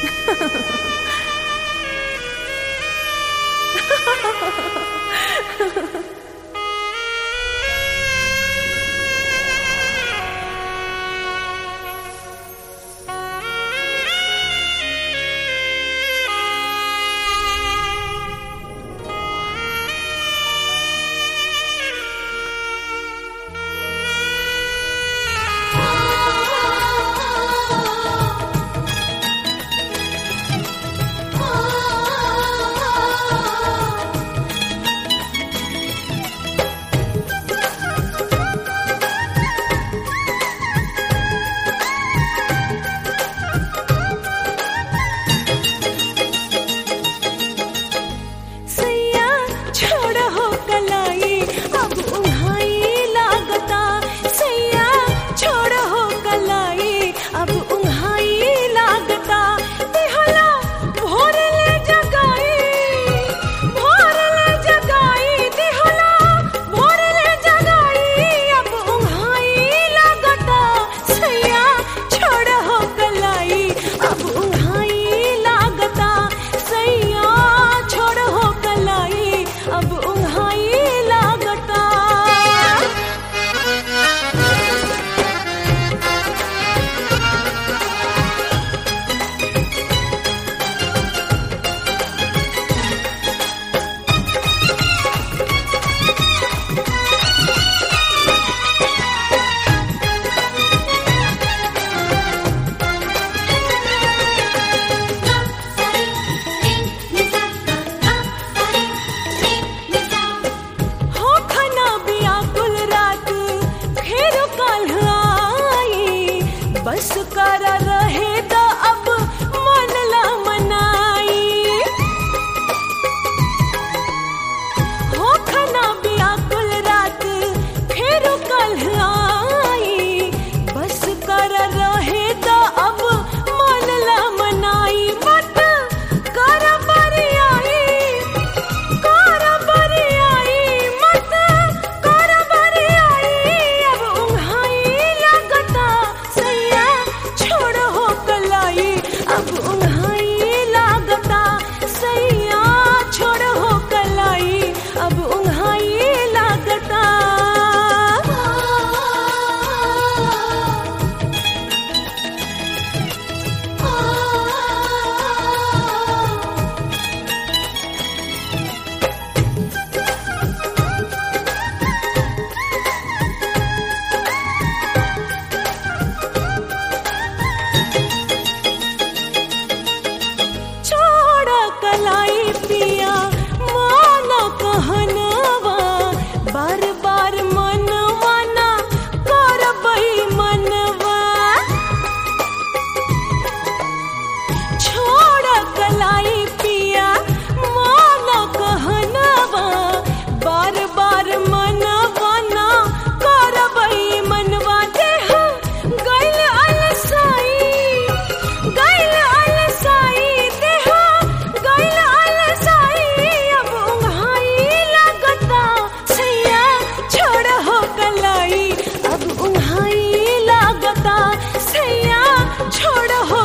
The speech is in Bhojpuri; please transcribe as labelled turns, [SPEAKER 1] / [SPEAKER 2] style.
[SPEAKER 1] बस कर रहे तो अब मन ला मनाई हो खाना व्याकुल रात फिर कल आई बस कर रहे तो अब मन ला मनाई मत कर बरियाई मत कर बरियाई अब उन्हाई लगता सैया छोड़ हो कलाई अब उन्हाई लागता सैया छोड़ हो कलाई अब उन्हाई लागता कलाई पिया माना कहनवा बार बार मनवा ना करबई मनवा छोड़ कलाई पिया माना कहनवा बार बार मनवा ना करबई मनवा देह गइल अलसाई देह गइल अलसाई अब उन्हाई लागता सैया छोड़ हो कलाई अब उन्हाई लागता सैया छोड़ हो